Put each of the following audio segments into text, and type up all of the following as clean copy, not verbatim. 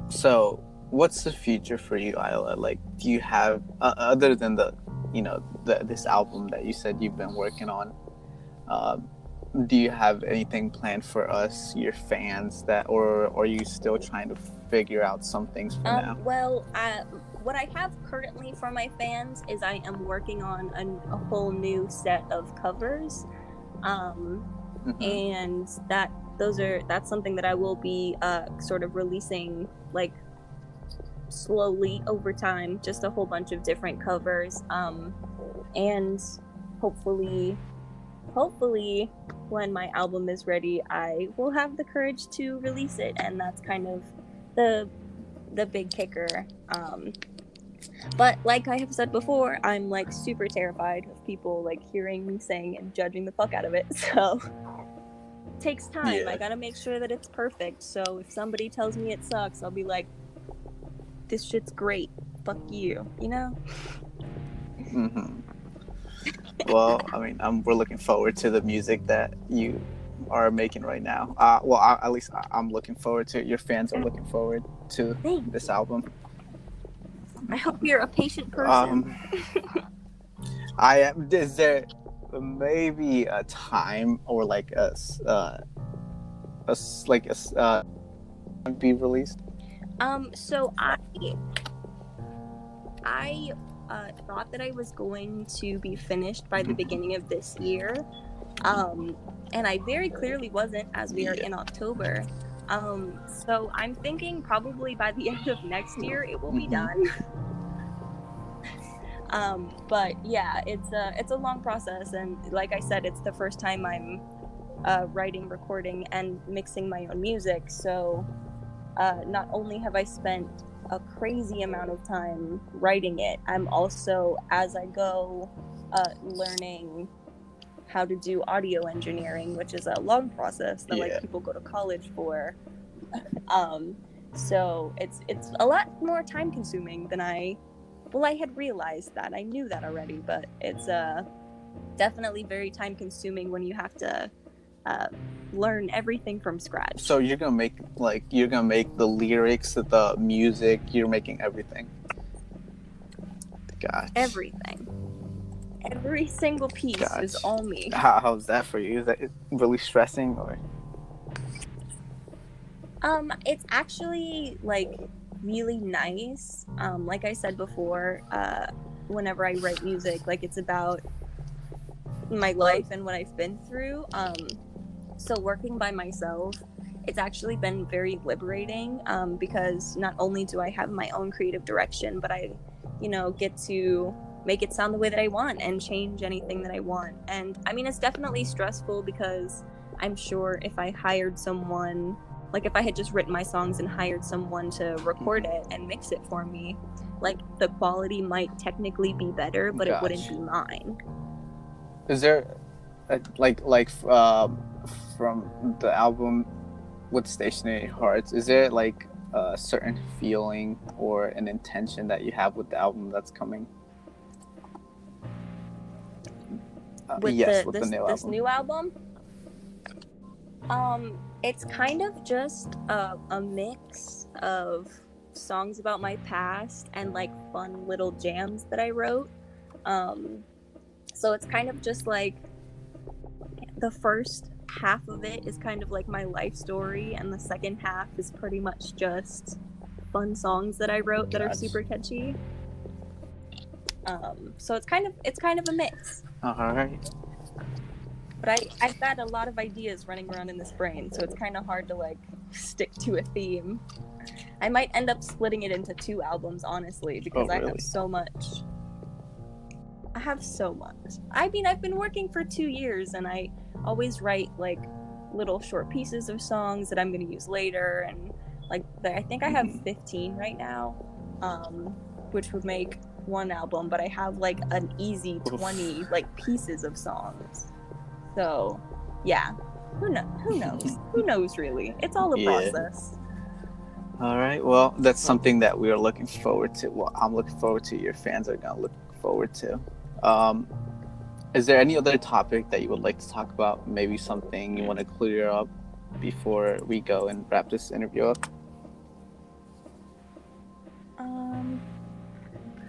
So, what's the future for you, Isla? Like, do you have other than this album that you said you've been working on? Uh, do you have anything planned for us, your fans, or are you still trying to figure out some things for now? Well, what I have currently for my fans is I am working on a whole new set of covers, um, Mm-hmm. and that's something that I will be sort of releasing like slowly over time, just a whole bunch of different covers, and hopefully, hopefully, when my album is ready, I will have the courage to release it, and that's kind of the the big kicker. But like I have said before, I'm like super terrified of people like hearing me sing and judging the fuck out of it. So it takes time. I Yeah. gotta make sure that it's perfect. So if somebody tells me it sucks, I'll be like, this shit's great. Fuck you, you know? Mm-hmm. Well, I mean, we're looking forward to the music that you are making right now. At least I'm looking forward to it. Your fans are looking forward to Thanks. this album. I hope you're a patient person. Um, I am. Is there maybe a time or like be released? So I thought that I was going to be finished by the Mm-hmm. beginning of this year. Um, and I very clearly wasn't, as we are Yeah. in October. So I'm thinking probably by the end of next year it will be Mm-hmm. done. But yeah, it's a long process, and like I said, it's the first time I'm writing, recording, and mixing my own music. So not only have I spent a crazy amount of time writing it, I'm also, as I go, learning how to do audio engineering, which is a long process that like Yeah. people go to college for. Um, so it's a lot more time consuming than I had realized that. I knew that already, but it's definitely very time consuming when you have to uh, learn everything from scratch. So you're gonna make the lyrics, the music. You're making everything. Gotcha. Everything. Every single piece is Gotcha. all me. How's that for you? Is that really stressing or? It's actually like really nice. Like I said before, whenever I write music, like it's about my life and what I've been through. So working by myself, it's actually been very liberating, because not only do I have my own creative direction, but I, get to make it sound the way that I want and change anything that I want. And I mean, it's definitely stressful because I'm sure if I hired someone, like if I had just written my songs and hired someone to record it and mix it for me, like the quality might technically be better, but it wouldn't Gotcha. be mine. Is there from the album with Stationary Hearts? Is there like a certain feeling or an intention that you have with the album that's coming? With Yes, the with the new this album. new album, it's kind of just a mix of songs about my past and like fun little jams that I wrote. Um, so it's kind of just like the first half of it is kind of like my life story, and the second half is pretty much just fun songs that I wrote that are Gotcha. super catchy. So it's kind of a mix. All right. But I've got a lot of ideas running around in this brain, so it's kind of hard to like stick to a theme. I might end up splitting it into two albums, honestly, Oh, because I have really? so much. I have so much. I mean, I've been working for 2 years, and I always write like little short pieces of songs that I'm going to use later, and like I think I have 15 right now, which would make one album. But I have like an easy Oof. 20 like pieces of songs. So, yeah. Who knows? Who knows? Who knows really? It's all a Yeah. process. All right. Well, that's something that we are looking forward to. Well, I'm looking forward to. Your fans are gonna look forward to. Um, is there any other topic that you would like to talk about? Maybe something you want to clear up before we go and wrap this interview up?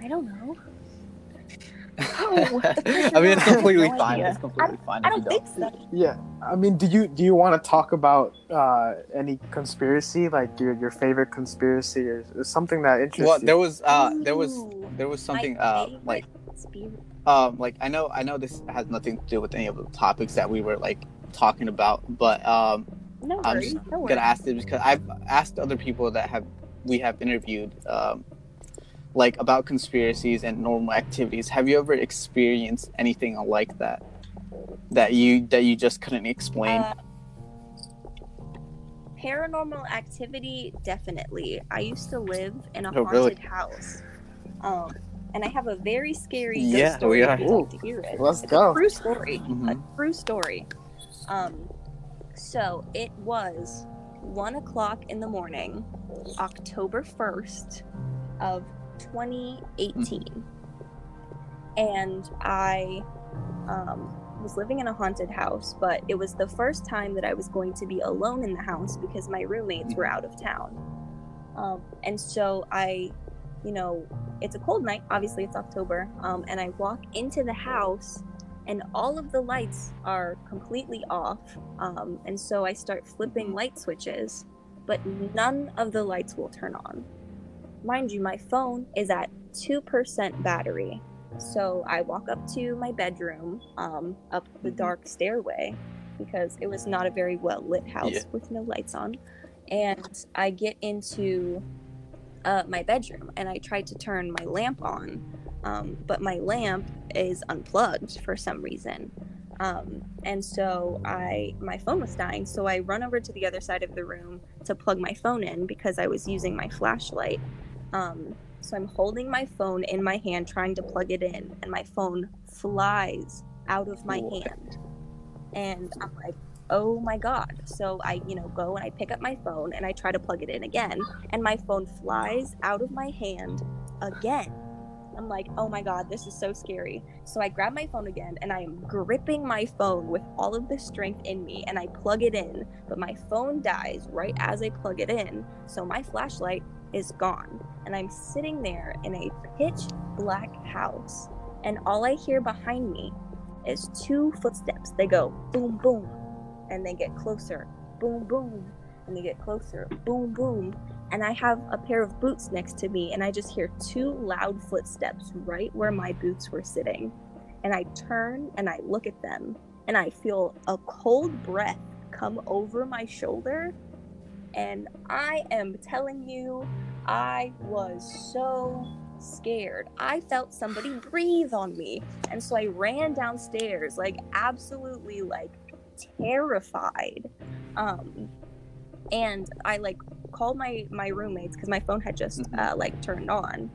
I don't know. Oh, the I mean, it's I have completely no fine. idea. It's completely fine I if you don't think don't. so. Yeah, I mean, do you want to talk about any conspiracy, like your favorite conspiracy, or something that interests Well, you? there was something My favorite like conspiracy. like I know this has nothing to do with any of the topics that we were like talking about, but No I'm worries. just No gonna worries. ask this because I've asked other people that we have interviewed like about conspiracies and normal activities. Have you ever experienced anything like that that you just couldn't explain? Paranormal activity, definitely. I used to live in a Oh, really? haunted house. And I have a very scary Yeah, ghost story we are. if you'd like to hear it. Let's It's go. a true story. Mhm. A true story. So it was 1:00 in the morning, October 1st of 2018. And I was living in a haunted house, but it was the first time that I was going to be alone in the house because my roommates were out of town. And so it's a cold night, obviously it's October, and I walk into the house and all of the lights are completely off. And so I start flipping light switches, but none of the lights will turn on. Mind you, my phone is at 2% battery. So I walk up to my bedroom, up the dark stairway, because it was not a very well lit house with no lights on. And I get into my bedroom and I tried to turn my lamp on, but my lamp is unplugged for some reason. And so my phone was dying, so I run over to the other side of the room to plug my phone in because I was using my flashlight. So I'm holding my phone in my hand trying to plug it in, and my phone flies out of my hand. And I'm like, oh my god. So I go and I pick up my phone and I try to plug it in again, and my phone flies out of my hand again. I'm like, oh my god, this is so scary. So I grab my phone again and I am gripping my phone with all of the strength in me and I plug it in, but my phone dies right as I plug it in. So my flashlight is gone and I'm sitting there in a pitch black house, and all I hear behind me is 2 footsteps. They go boom boom and they get closer, boom boom, and they get closer, boom boom. And I have a pair of boots next to me and I just hear 2 loud footsteps right where my boots were sitting. And I turn and I look at them and I feel a cold breath come over my shoulder. And I am telling you, I was so scared. I felt somebody breathe on me. And so I ran downstairs, like absolutely like terrified. And I like called my roommates because my phone had just like turned on.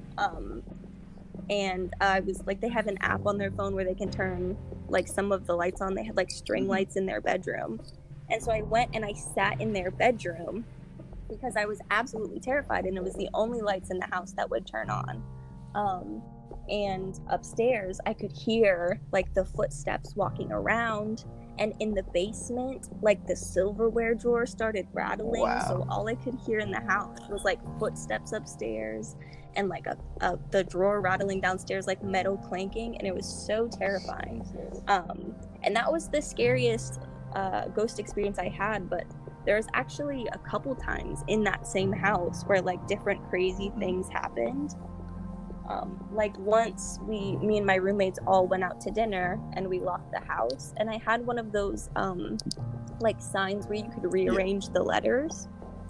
And I was like, they have an app on their phone where they can turn like some of the lights on. They had like string lights in their bedroom. And so I went and I sat in their bedroom because I was absolutely terrified, and it was the only lights in the house that would turn on. And upstairs I could hear like the footsteps walking around, and in the basement like the silverware drawer started rattling. Wow. So all I could hear in the house was like footsteps upstairs and like the drawer rattling downstairs, like metal clanking, and it was so terrifying. And that was the scariest ghost experience I had. But there's actually a couple times in that same house where like different crazy things happened. Like once me and my roommates all went out to dinner and we locked the house, and I had one of those like signs where you could rearrange the letters.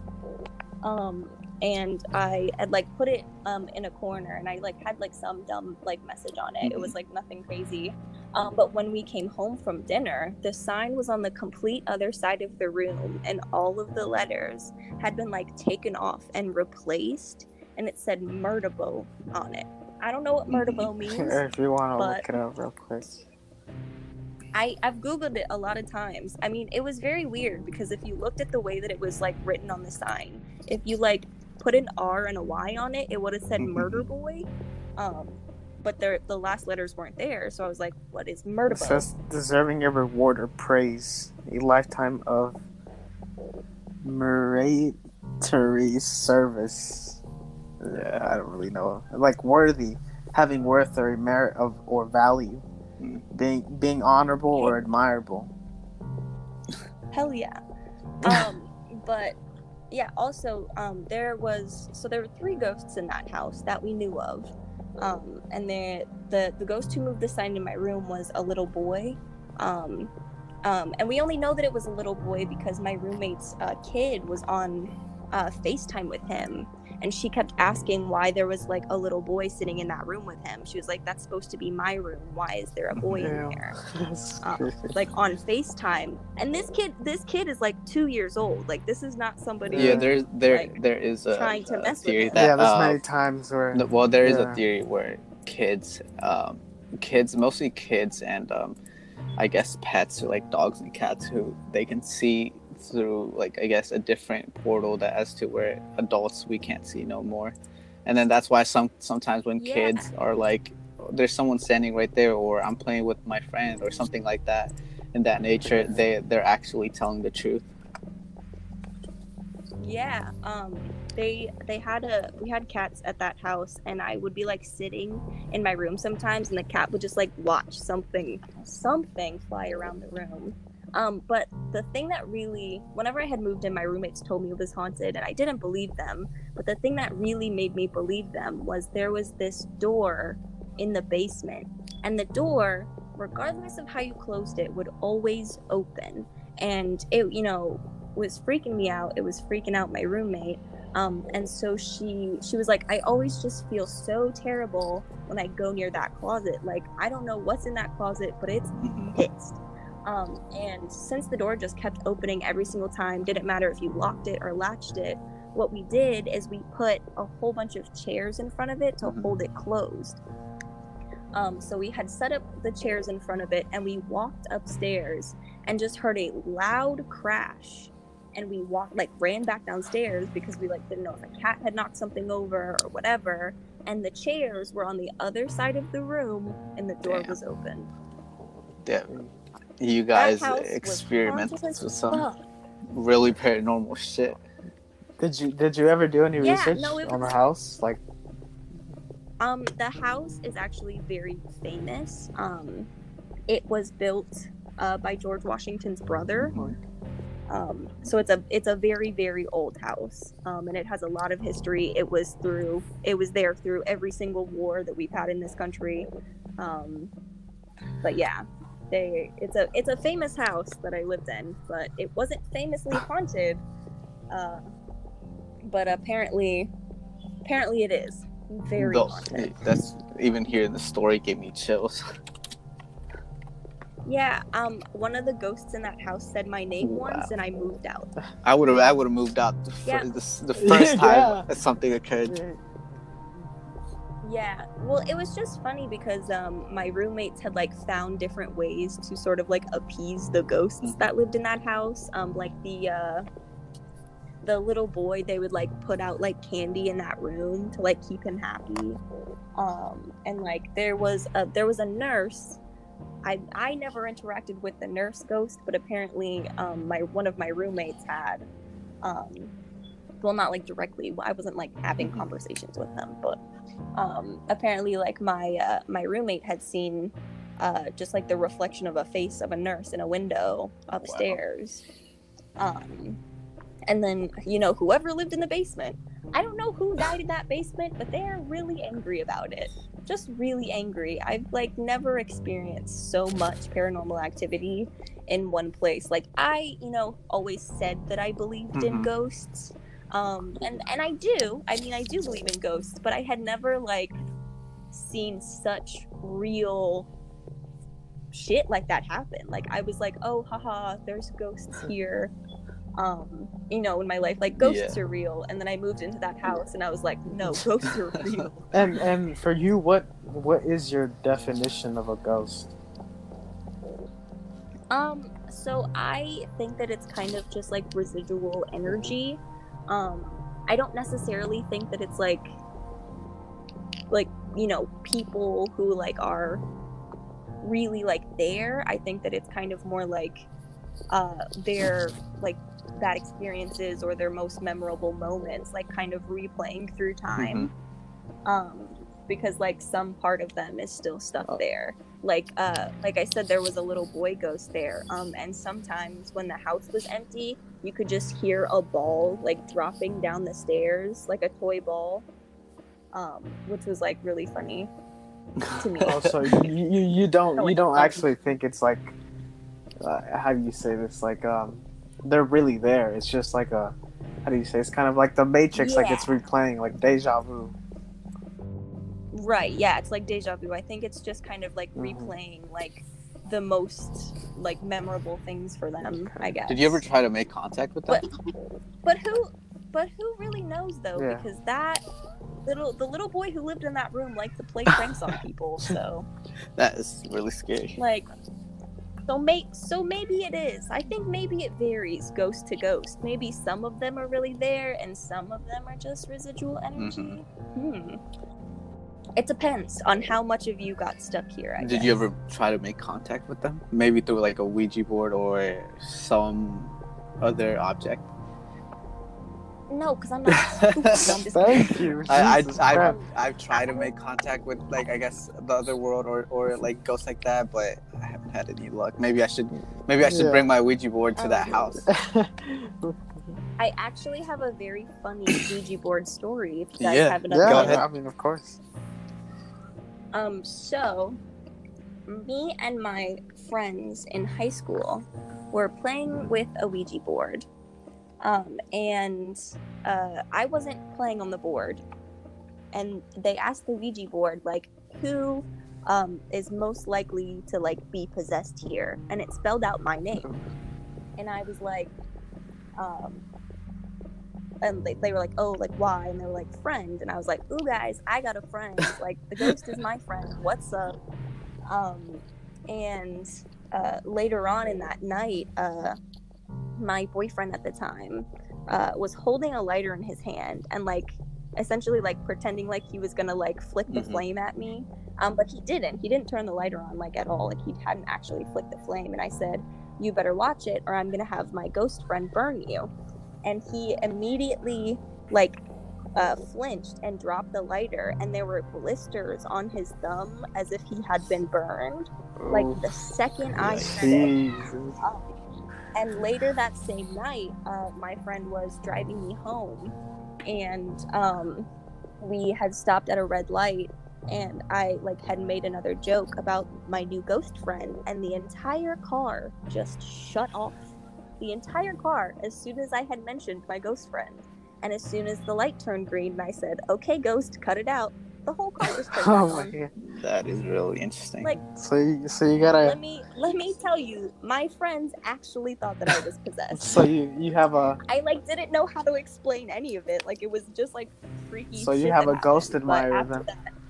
And I had like put it in a corner, and I like had like some dumb like message on it. It was like nothing crazy. But when we came home from dinner, the sign was on the complete other side of the room, and all of the letters had been like taken off and replaced, and it said Murderbo on it. I don't know what Murderbo means. If you want to but look it up real quick. I've Googled it a lot of times. I mean, it was very weird because if you looked at the way that it was like written on the sign, if you like put an R and a Y on it, it would have said Murder Boy. But the last letters weren't there, so I was like, what is Murder It Boy? says deserving your reward or praise, a lifetime of meritorious service. Yeah, I don't really know. Like worthy, having worth or merit of or value, Mm. being honorable or admirable. Hell yeah. But yeah, also there were three ghosts in that house that we knew of. And the ghost who moved the sign in my room was a little boy. Um, and we only know that it was a little boy because my roommate's kid was on FaceTime with him. And she kept asking why there was like a little boy sitting in that room with him. She was like, "That's supposed to be my room. Why is there a boy in there?" Like on FaceTime. And this kid is like 2 years old. Like this is not somebody Yeah, Yeah. there is trying to a mess with theory him. that Yeah, there's many times where. well, there is a Yeah. theory where kids, mostly kids, and I guess pets, or like dogs and cats, who they can see through, like, I guess, a different portal that as to where adults we can't see no more. And then that's why sometimes when Yeah. kids are like, there's someone standing right there, or I'm playing with my friend or something like that, in that nature, they're actually telling the truth. Yeah. We had cats at that house, and I would be like sitting in my room sometimes, and the cat would just like watch something fly around the room. But the thing that really, whenever I had moved in, my roommates told me it was haunted, and I didn't believe them. But the thing that really made me believe them was there was this door in the basement, and the door, regardless of how you closed it, would always open. And it, was freaking me out. It was freaking out my roommate. And so she was like, "I always just feel so terrible when I go near that closet. Like, I don't know what's in that closet, but it's pissed." And since the door just kept opening every single time, didn't matter if you locked it or latched it, what we did is we put a whole bunch of chairs in front of it to hold it closed. So we had set up the chairs in front of it, and we walked upstairs and just heard a loud crash. And we ran back downstairs because we didn't know if a cat had knocked something over or whatever. And the chairs were on the other side of the room, and the door was open. Yeah, you guys That house was experimented haunted as with some fuck. really paranormal shit. Did you ever do any research on the house? Like, the house is actually very famous. It was built by George Washington's brother. So it's a very, very old house, and it has a lot of history. It was there through every single war that we've had in this country. But yeah, it's a famous house that I lived in, but it wasn't famously haunted. But apparently it is very haunted. That's, even hearing the story gave me chills. Yeah, one of the ghosts in that house said my name once, and I moved out. I would have moved out the first time something occurred. Yeah, well, it was just funny because my roommates had found different ways to sort of appease the ghosts that lived in that house. The little boy, they would put out candy in that room to keep him happy. And there was a nurse. I never interacted with the nurse ghost, but apparently one of my roommates had. Well, not directly. I wasn't having conversations with them, but apparently my roommate had seen just the reflection of a face of a nurse in a window upstairs. Wow. And then whoever lived in the basement, I don't know who died in that basement, but they're really angry about it. Just really angry. I've never experienced so much paranormal activity in one place. I always said that I believed in ghosts. And I do. I mean, I do believe in ghosts, but I had never seen such real shit like that happen. I was oh, haha, there's ghosts here. In my life, ghosts are real. And then I moved into that house, and I was no, ghosts are real. And for you, what is your definition of a ghost? So I think that it's kind of just residual energy. I don't necessarily think that it's people who are really there. I think that it's kind of more their like bad experiences or their most memorable moments, like kind of replaying through time. Because like some part of them is still stuck there. Like I said, there was a little boy ghost there. And sometimes when the house was empty, you could just hear a ball like dropping down the stairs, like a toy ball, which was like really funny to me. Also, you don't actually think it's like how do you say this, like they're really there. It's just like a, how do you say, it's kind of like the Matrix, like it's replaying, like deja vu. Right, yeah, it's like deja vu. I think it's just kind of like replaying like the most like memorable things for them, I guess. Did you ever try to make contact with them? But who really knows though? Yeah. Because the little boy who lived in that room liked to play pranks on people, so that is really scary. Like, so maybe it is. I think maybe it varies ghost to ghost. Maybe some of them are really there and some of them are just residual energy. It depends on how much of you got stuck here, I guess. Did you ever try to make contact with them? Maybe through like a Ouija board or some other object? No, because I'm not stupid. Thank you. I've tried to make contact with, like, I guess the other world or like ghosts like that, but I haven't had any luck. Maybe I should bring my Ouija board to that house. I actually have a very funny Ouija board story. If you guys have another. Go ahead. I mean, of course. So me and my friends in high school were playing with a Ouija board. And I wasn't playing on the board. And they asked the Ouija board, like, who is most likely to, like, be possessed here? And it spelled out my name. And I was like, and they were like, oh, like, why? And they were like, friend. And I was like, ooh, guys, I got a friend. Like, the ghost is my friend. What's up? And later on in that night, my boyfriend at the time was holding a lighter in his hand and, like, essentially, like, pretending like he was gonna, like, flick the flame at me. But he didn't turn the lighter on, like, at all. Like, he hadn't actually flicked the flame. And I said, you better watch it or I'm gonna have my ghost friend burn you. And he immediately, like, flinched and dropped the lighter, and there were blisters on his thumb as if he had been burned. Like, the second I said it. And later that same night, my friend was driving me home, and we had stopped at a red light, and I, like, had made another joke about my new ghost friend, and the entire car just shut off. The entire car, as soon as I had mentioned my ghost friend. And as soon as the light turned green and I said, okay, ghost, cut it out, the whole car just turned on. That is really interesting. Like, so you gotta... Let me tell you, my friends actually thought that I was possessed. So you have a... I, like, didn't know how to explain any of it. Like, it was just, like, freaky So you have a ghost admirer then?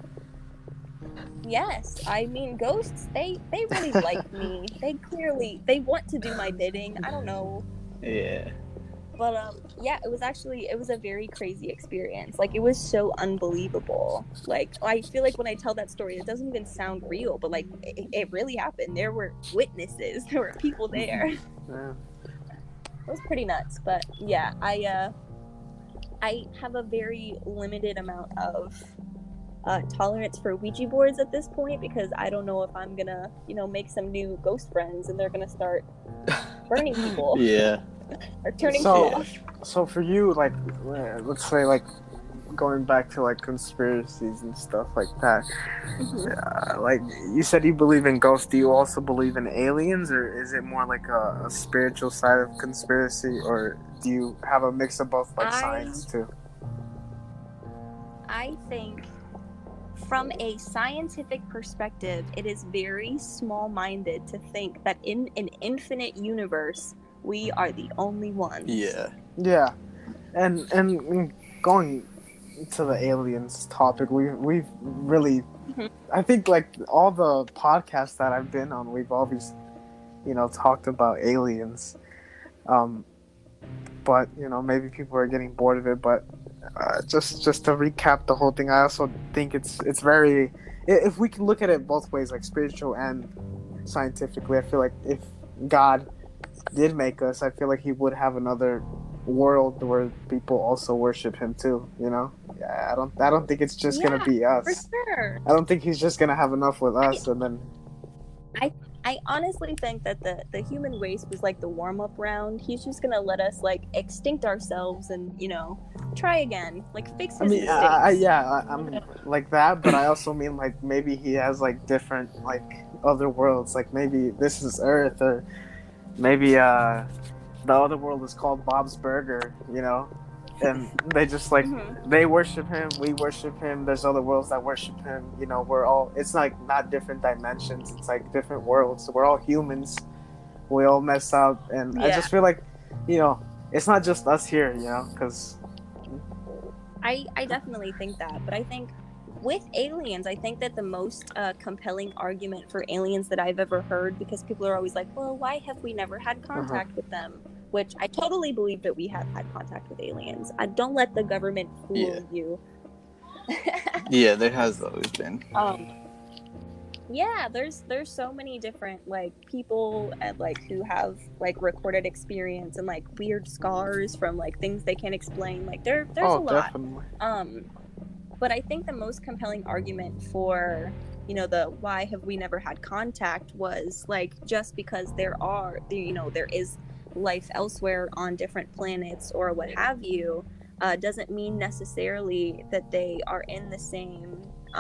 Yes, I mean, ghosts, they really like me. They want to do my bidding. I don't know. Yeah. But, yeah, it was a very crazy experience. Like, it was so unbelievable. Like, I feel like when I tell that story, it doesn't even sound real, but, like, it really happened. There were witnesses. There were people there. Yeah. It was pretty nuts. But, yeah, I have a very limited amount of tolerance for Ouija boards at this point, because I don't know if I'm gonna, make some new ghost friends and they're gonna start burning people. Yeah. Or turning people off. So for you, like, let's say, like, going back to, like, conspiracies and stuff like that, like, you said you believe in ghosts. Do you also believe in aliens, or is it more like a spiritual side of conspiracy, or do you have a mix of both, like, science too? I think from a scientific perspective, it is very small-minded to think that in an infinite universe, we are the only ones. Yeah. Yeah. And going to the aliens topic, we've really, I think, like, all the podcasts that I've been on, we've always, talked about aliens. But, maybe people are getting bored of it, but just to recap the whole thing, I also think it's very, if we can look at it both ways, like spiritual and scientifically, I feel like if God did make us, I feel like he would have another world where people also worship him too. You know, yeah, I don't think it's just gonna Yeah, be for us. sure. I don't think he's just gonna have enough with us, and then I honestly think that the human race was like the warm up round. He's just gonna let us like extinct ourselves and try again, like fix I his mean, mistakes. I'm like that, but I also mean like maybe he has like different like other worlds. Like maybe this is Earth, or maybe the other world is called Bob's Burger. You know, and they just like Mhm. they worship him, we worship him. There's other worlds that worship him. You know, we're all. It's like not different dimensions. It's like different worlds. We're all humans. We all mess up, and I Yeah. just feel like, it's not just us here. Because. I definitely think that, but I think with aliens, I think that the most compelling argument for aliens that I've ever heard, because people are always like, well, why have we never had contact with them? Which I totally believe that we have had contact with aliens. Don't let the government fool you. Yeah, there has always been. Yeah, there's so many different like people who have like recorded experience and like weird scars from like things they can't explain. Like there's a lot. Definitely. But I think the most compelling argument for the why have we never had contact was like just because there is life elsewhere on different planets or what have you, doesn't mean necessarily that they are in the same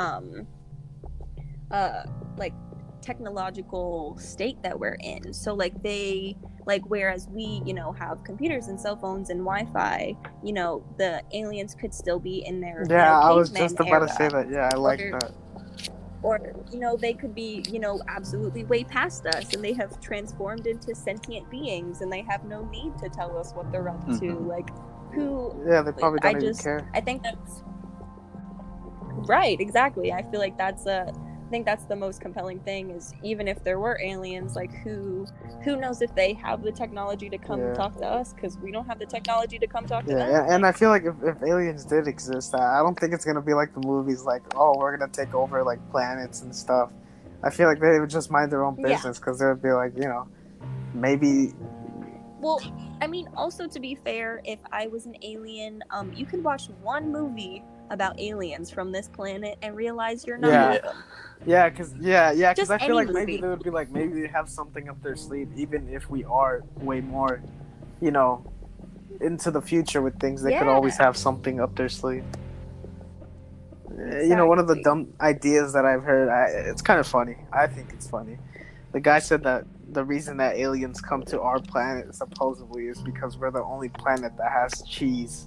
like technological state that we're in. So like whereas we have computers and cell phones and Wi-Fi, the aliens could still be in their I was caveman just about to say era. that. Yeah, I like that. Or they could be absolutely way past us, and they have transformed into sentient beings, and they have no need to tell us what they're up to. Like who? Yeah, they probably don't even care. I think that's right. Exactly. I feel like I think that's the most compelling thing, is even if there were aliens, like who knows if they have the technology to come talk to us, because we don't have the technology to come talk to them. Yeah, and I feel like if aliens did exist, I don't think it's gonna be like the movies, like, oh, we're gonna take over like planets and stuff. I feel like they would just mind their own business, because they would be like, maybe. Well, I mean, also to be fair, if I was an alien, you can watch one movie about aliens from this planet and realize you're not one of them. Yeah, because I feel like movie. maybe they would be like, maybe they have something up their sleeve, even if we are way more, into the future with things. They could always have something up their sleeve. Exactly. One of the dumb ideas that I've heard, it's kind of funny. I think it's funny. The guy said that the reason that aliens come to our planet supposedly is because we're the only planet that has cheese.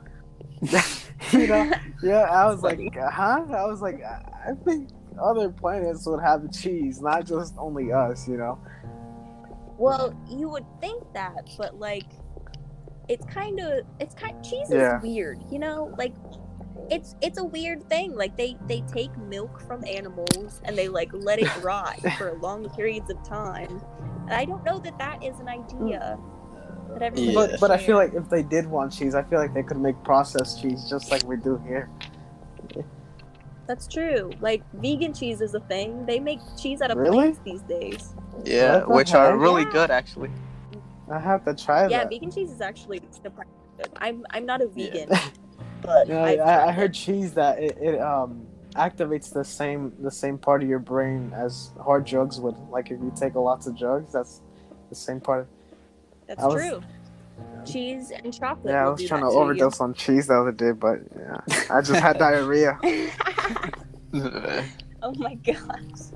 Yeah, I was like, huh? I was like, I think other planets would have cheese, not just only us, Well, you would think that, but like, cheese is weird, like, it's a weird thing. Like they take milk from animals and they like let it rot for long periods of time. And I don't know that is an idea. But I feel like if they did want cheese, I feel like they could make processed cheese just like we do here. That's true. Like vegan cheese is a thing. They make cheese out of plants these days. Yeah, which are really good actually. I have to try that. Yeah, vegan cheese is actually surprisingly good. I'm not a vegan, but I heard cheese that it activates the same part of your brain as hard drugs would. Like if you take lots of drugs, that's the same part. That's true. Cheese and chocolate. Yeah, I was trying to overdose on cheese the other day, but I just had diarrhea. Oh my gosh.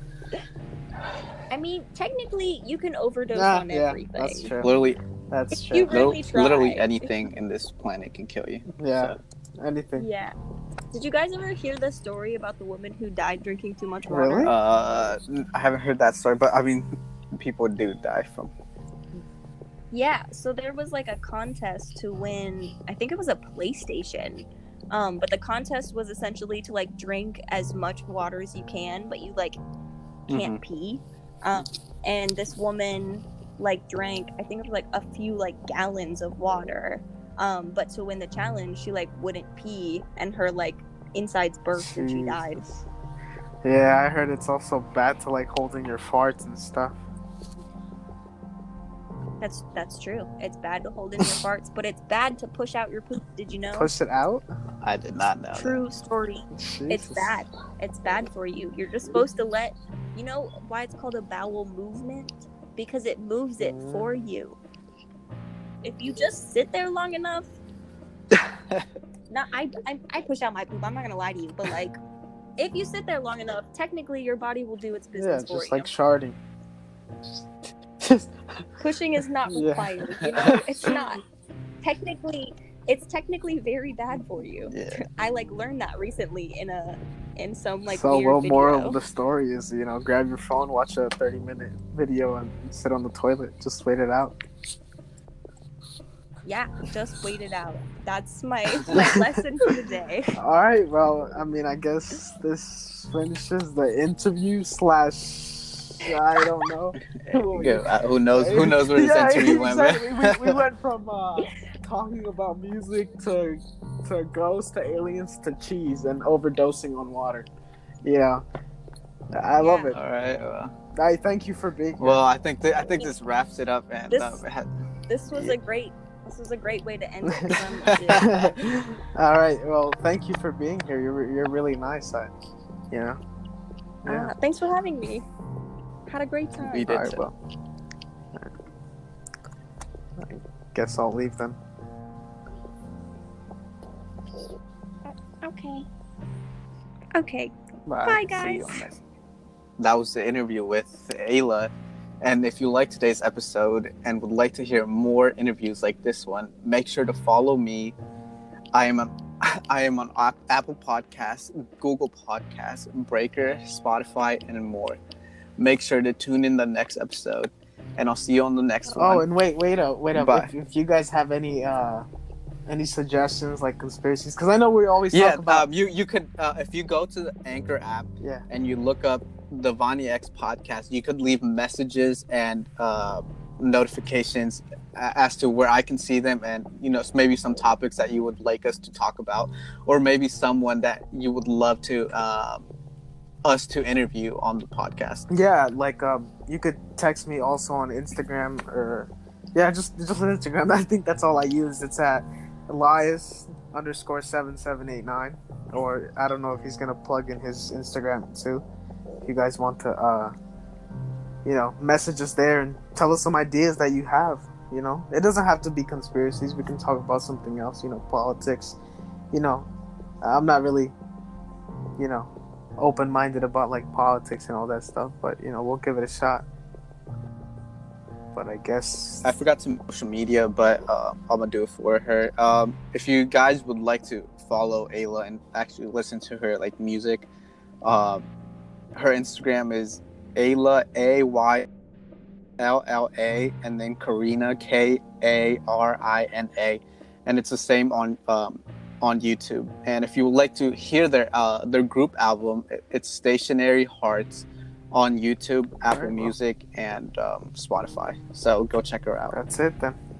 I mean, technically, you can overdose on everything. That's true. That's true. You really try. Literally anything in this planet can kill you. Yeah, anything. Yeah. Did you guys ever hear the story about the woman who died drinking too much water? Really? I haven't heard that story, but I mean, people do die from. Yeah, so there was like a contest to win, I think it was a PlayStation, but the contest was essentially to like drink as much water as you can, but you like can't pee. And this woman like drank, I think it was like a few like gallons of water, but to win the challenge, she like wouldn't pee, and her like insides burst and she died. Yeah, I heard it's also bad to like hold in your farts and stuff. That's true. It's bad to hold in your farts, but it's bad to push out your poop. Did you know? Push it out? I did not know. True story. It's Jesus. bad. It's bad for you. You're just supposed to let. You know why it's called a bowel movement? Because it moves it for you. If you just sit there long enough. I push out my poop. I'm not gonna lie to you, but like, if you sit there long enough, technically your body will do its business for you. Just like sharding. Pushing is not Yeah. required. You know, it's not. It's technically very bad for you. Yeah. I like learned that recently in some like So, weird well, video. moral of the story is, grab your phone, watch a 30-minute video, and sit on the toilet. Just wait it out. Yeah, just wait it out. That's my lesson for the day. All right. Well, I mean, I guess this finishes the interview / I don't know. Who knows? Who knows where this interview went? Exactly. We went from talking about music to ghosts to aliens to cheese and overdosing on water. I love it. All right. Well, I thank you for being here. I think this wraps it up, and This was a great way to end it. All right. Well, thank you for being here. You're really nice. Yeah. Thanks for having me. Had a great time. we did. All right, well, I guess I'll leave then. Okay. Bye, guys. That was the interview with Ayla. And if you like today's episode and would like to hear more interviews like this one, make sure to follow me. I am on Apple Podcasts, Google Podcasts, Breaker, Spotify, and more. Make sure to tune in the next episode, and I'll see you on the next one. Oh, and wait up. Bye. If you guys have any suggestions, like conspiracies, because I know we always talk about. You could if you go to the Anchor app and you look up the Vonnie X podcast, you could leave messages and notifications as to where I can see them, and maybe some topics that you would like us to talk about, or maybe someone that you would love to us to interview on the podcast. Yeah, like you could text me also on Instagram, or just on Instagram. I think that's all I use. It's at Elias_7789, or I don't know if he's gonna plug in his Instagram too. If you guys want to message us there and tell us some ideas that you have. It doesn't have to be conspiracies. We can talk about something else, politics. I'm not really open-minded about like politics and all that stuff, but we'll give it a shot. But I guess I forgot some social media, but I'm gonna do it for her. If you guys would like to follow Ayla and actually listen to her like music, her Instagram is Ayla, AYLLA, and then Karina, KARINA, and it's the same on YouTube. And if you would like to hear their group album, it's Stationary Hearts on YouTube, Apple Music, and Spotify. So go check her out. that's it then.